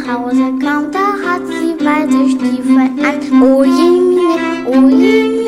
Hause kam, da hat sie weiße Stiefel an. Oh je, mine,